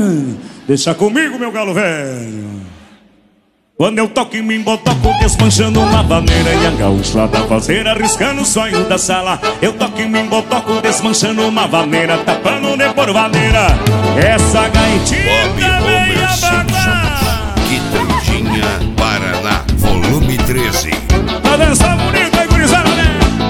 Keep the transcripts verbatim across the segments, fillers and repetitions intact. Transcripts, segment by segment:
Deixa comigo, meu galo velho. Quando eu toco em mim, botoco desmanchando uma vaneira. E a gaúcha da fazer arriscando o sonho da sala. Eu toco em mim, botoco desmanchando uma vaneira, tapando de por vaneira. Essa gaitinha meia bata. Quitandinha, Paraná, volume treze. Pra dançar bonita e gurizada, né?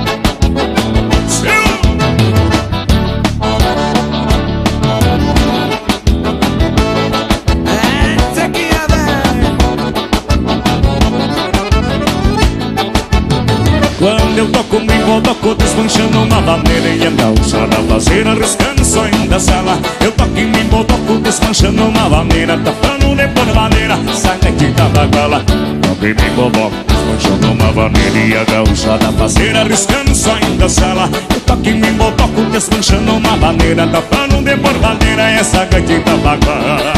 Quando eu toco, me botoco desmanchando uma vaneira. E a gaúcha da fazer arriscando o sonho da sala. Eu toco em mim, botoco desmanchando uma vaneira, tapando de por vaneira. Sai daqui da baguala. Toco em mim, botoco desmanchando uma vaneira. E a gaúcha da fazer arriscando o sonho da sala. Eu toco em mim, botoco desmanchando uma vaneira, tapando de por vaneira. Essa daqui da baguala.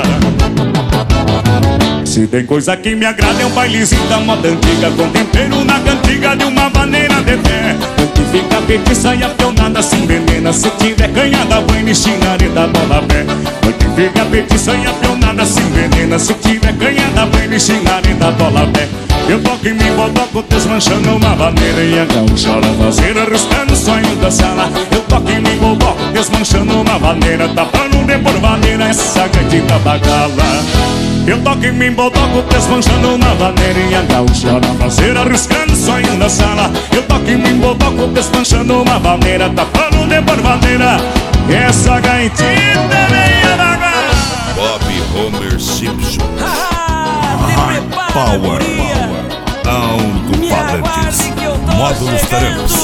Se tem coisa que me agrada é um bailezinho da moda antiga, com tempero na cantiga de uma maneira de pé. Onde fica petiça e a pionada se envenena. Se tiver canhada, banho e xingareta, bola pé. Onde fica petiça e a pionada se envenena. Se tiver canhada, banho e xingareta, bola pé. Eu toco em mim, botoco desmanchando uma vaneira. E a gaúcha da fazer arriscando o sonho da sala. Eu toco em mim, botoco desmanchando uma vaneira, tapando de por vaneira essa gatita bagala. Eu toco em mim, botoco desmanchando uma vaneira. E a gaúcha da fazer arriscando o sonho da sala. Eu toco em mim, botoco desmanchando uma vaneira, tapando de por vaneira essa gatita meia bagala. Bob Homer Simpson. Power, Power, alto-falantes, módulos tarancos.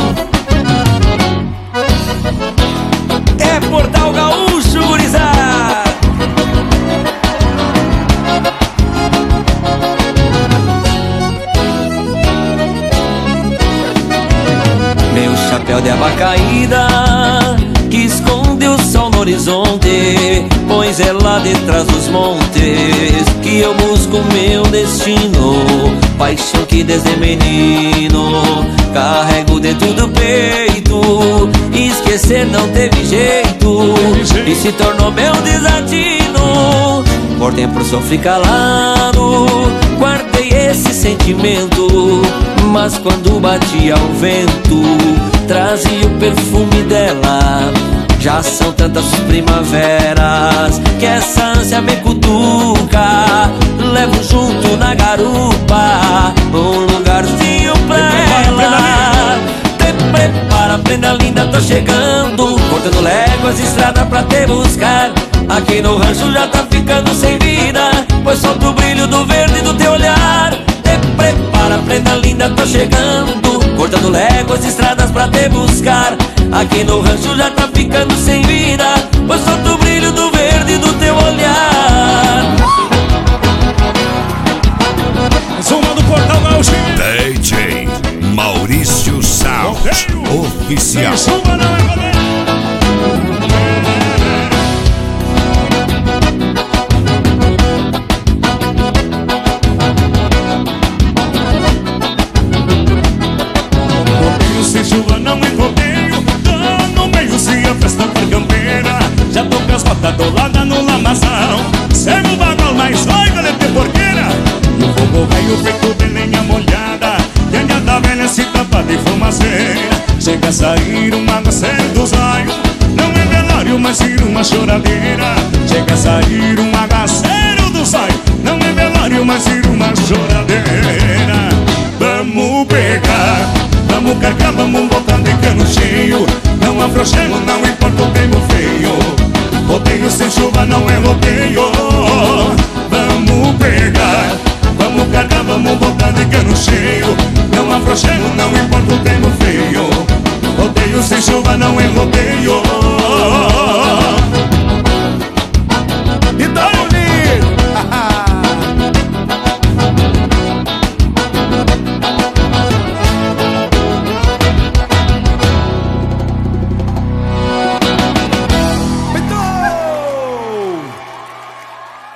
É Portal Gaúcho, gurizada. Meu chapéu de aba caída que esconde o sol no horizonte, pois é lá detrás dos montes que eu busco meu destino. Paixão que desde menino carrego dentro do peito. Esquecer não teve jeito e se tornou meu desatino. Por tempo sofri calado, guardei esse sentimento, mas quando batia o vento trazia o perfume dela. Já são tantas primaveras que essa ânsia me cutuca. Levo junto na garupa um lugarzinho pra ela. Te prepara, prenda linda, tô chegando, cortando léguas, estrada pra te buscar. Aqui no rancho já tá ficando sem vida, pois solta o brilho do verde do teu olhar. Te prepara, prenda linda, tô chegando, cortando léguas, estradas pra te buscar. Aqui no rancho já tá ficando sem vida, pois solta o brilho do verde do teu olhar. Zona do Portal Gaúcho. D J Maurício Sound Oficial. Chuva não é rodeio. Rodeio sem chuva não é rodeio. Tá no meio se a festa for campeira. Já tô com as botas atoladas no lamazão. Segue o bagual mais doido de ter porqueira. E o fogo veio feito de lenha molhada. E a da velha se tapa de fumaceira. Chega a sair uma aguaceiro dos raios. Não é velório, mas vira uma choradeira. Chega a sair um aguaceiro dos raios. Não é velório, mas vira uma choradeira. Vamos pegar, vamos carregar, vamos botar de cano cheio. Não afrouxemos, não importa o tempo feio. Rodeio sem chuva não é rodeio. Vamos pegar, vamos carregar, vamos botar de cano cheio. Não afrouxemos, não importa o tempo feio. Rodeio sem chuva não é rodeio.